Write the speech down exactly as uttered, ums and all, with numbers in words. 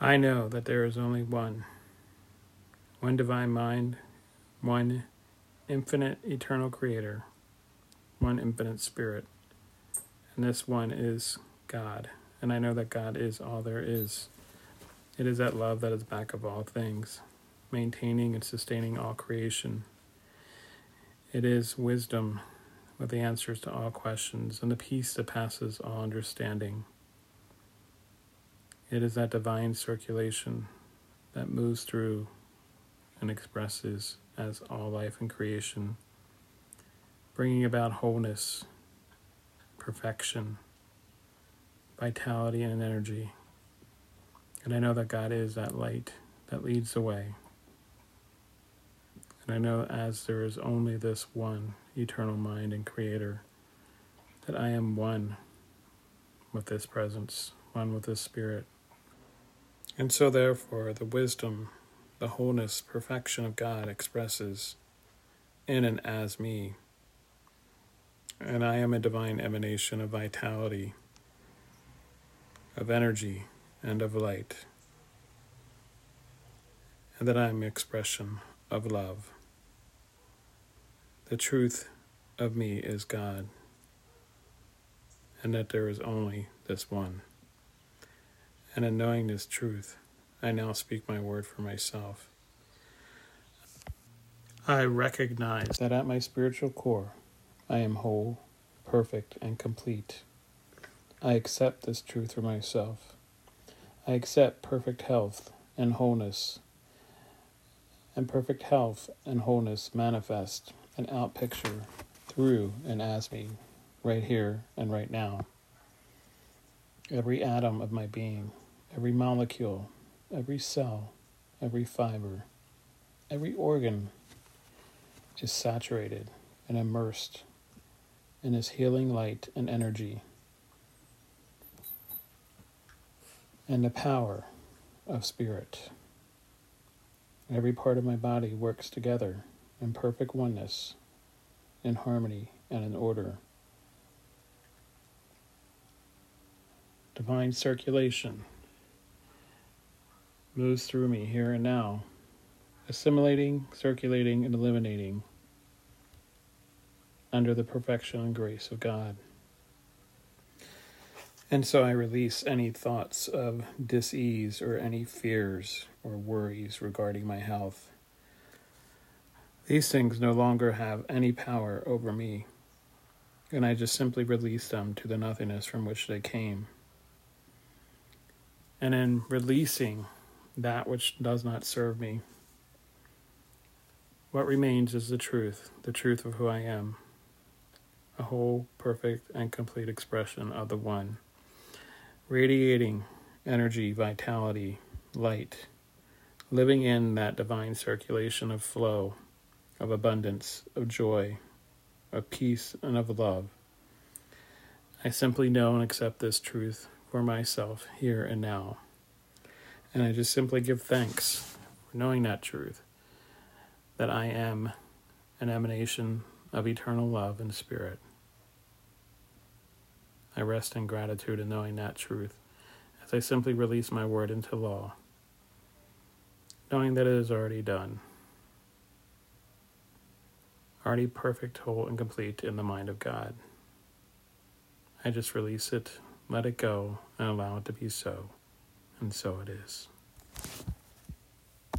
I know that there is only one, one divine mind, one infinite eternal creator, one infinite spirit, and this one is God, and I know that God is all there is. It is that love that is back of all things, maintaining and sustaining all creation. It is wisdom with the answers to all questions and the peace that passes all understanding. It is that divine circulation that moves through and expresses as all life and creation, bringing about wholeness, perfection, vitality, and energy. And I know that God is that light that leads the way. And I know as there is only this one eternal mind and creator, that I am one with this presence, one with this spirit. And so therefore the wisdom, the wholeness, perfection of God expresses in and as me. And I am a divine emanation of vitality, of energy, and of light. And that I am an expression of love. The truth of me is God, and that there is only this one. And in knowing this truth, I now speak my word for myself. I recognize that at my spiritual core, I am whole, perfect, and complete. I accept this truth for myself. I accept perfect health and wholeness, and perfect health and wholeness manifest and outpicture through and as me, right here and right now. Every atom of my being, every molecule, every cell, every fiber, every organ is saturated and immersed in this healing light and energy and the power of spirit. Every part of my body works together in perfect oneness, in harmony and in order. Divine circulation moves through me here and now, assimilating, circulating, and eliminating under the perfection and grace of God. And so I release any thoughts of dis-ease or any fears or worries regarding my health. These things no longer have any power over me, and I just simply release them to the nothingness from which they came. And in releasing that which does not serve me, what remains is the truth, the truth of who I am, a whole, perfect, and complete expression of the One, radiating energy, vitality, light, living in that divine circulation of flow, of abundance, of joy, of peace, and of love. I simply know and accept this truth for myself here and now. And I just simply give thanks for knowing that truth, that I am an emanation of eternal love and spirit. I rest in gratitude in knowing that truth as I simply release my word into law, knowing that it is already done, already perfect, whole, and complete in the mind of God. I just release it, let it go, and allow it to be so, and so it is.